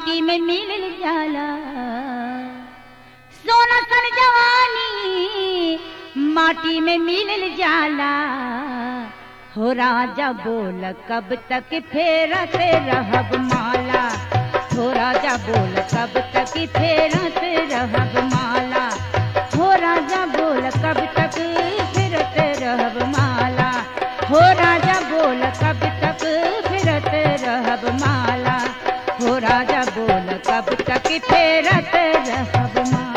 माटी में मिल जाला। सोना सन जवानी माटी में मिल जाला। हो राजा बोल कब तक फेरत रहब माला। हो राजा बोल कब तक फेरत रहब माला। हो राजा बोल कब तक फेरत रहब माला। हो राजा बोल कब तक फेरत रहब माला। हो राजा बोल कब तक फेरत रहब माला।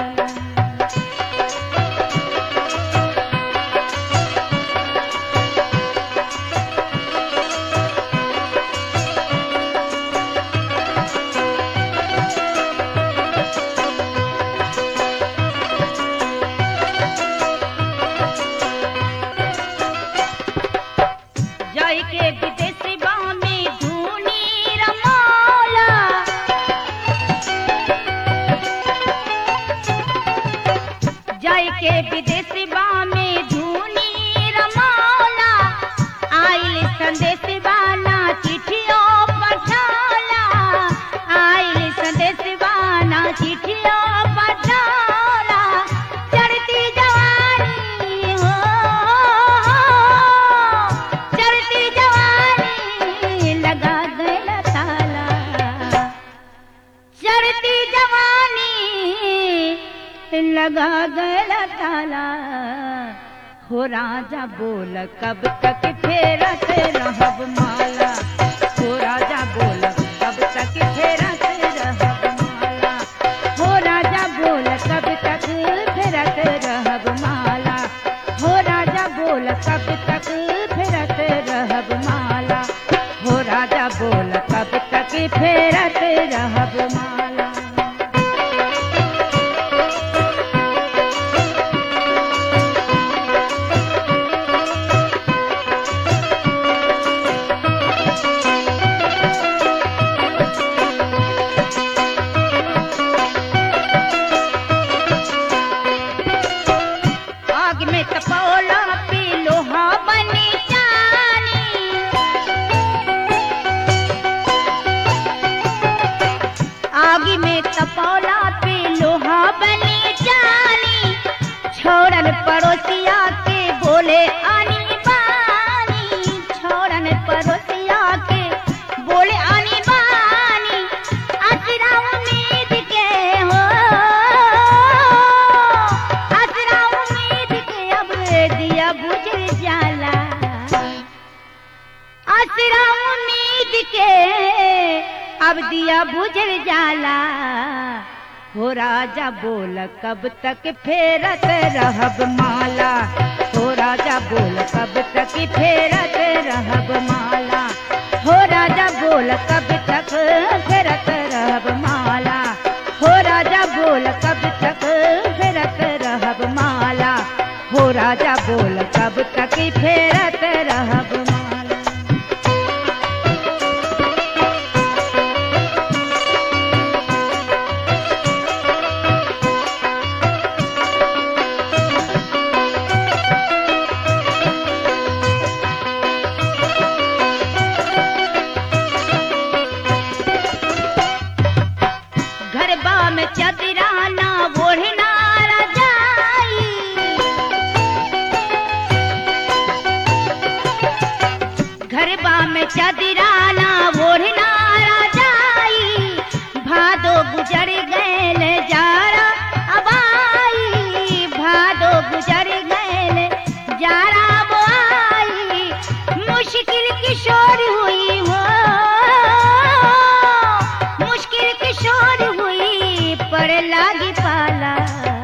के विदेशवा में धूनी रमौला। जाय के विदेशवा में धूनी रमौला। आइल संदेशवा ना चिठियो पठौला। आइल संदेशवा ना चिठियो पठौला। चढ़ती जवानी हो लगा गया ताला। चढ़ती जवानी लगा गया ताला। हो राजा बोल कब तक फेरत रहब माला। हो राजा बोल कब तक फेरत रहब माला। हो राजा बोल कब तक फेरत रहब माला। हो राजा बोल कब तक फेरत रहब माला। हो राजा बोल कब तक फेरत रहब माला। आग में तपौला पे लोहा बनी जानी। आग में तपौला पे लोहा बनी जानी। छोड़न पड़ोसिया के बोले आनी बानी। छोड़न पड़ोसिया के बोले आनी बानी। आसरा उम्मीद के हो आसरा उम्मीद के अब दिया बुझ जाला। आसरा उम्मीद के अब दिया बुझ जाला। हो राजा बोल कब तक फेरत रहब माला। हो राजा बोल कब तक फेरत रहब माला। हो राजा बोल कब तक फेरत रहब माला। हो राजा बोल कब तक फेरत रहब माला। हो राजा बोल कब तक फेरत रहब माला। घरबा में चदराना ओढ़ना रजाई। घरबा में चदराना ओढ़ना रजाई। भादो गुजर गैल जारा अब आई। भादो गुजर गैल जारा अब आई। मुश्किल किशोर हुई हो मुश्किल किशोर हुई पड़ लागी पाला।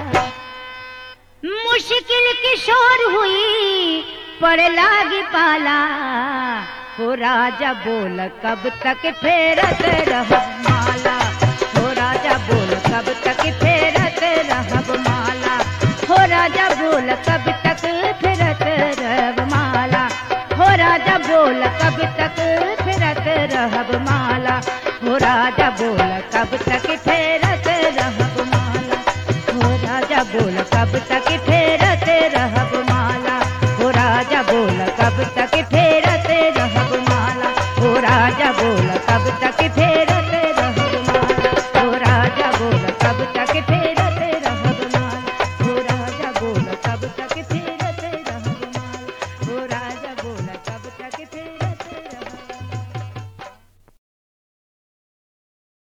मुश्किल किशोर हुई पड़ लागी पाला। हो राजा बोल कब तक फेरत रहब माला। हो राजा बोल कब तक फेरत रहब माला। हो राजा बोल कब तक फेरत रहब माला। हो राजा बोल कब तक फेरत रहब माला। हो राजा बोल कब तक फेरत रहब माला। हो राजा बोल कब तक फेरत रहब माला। हो राजा बोल कब तक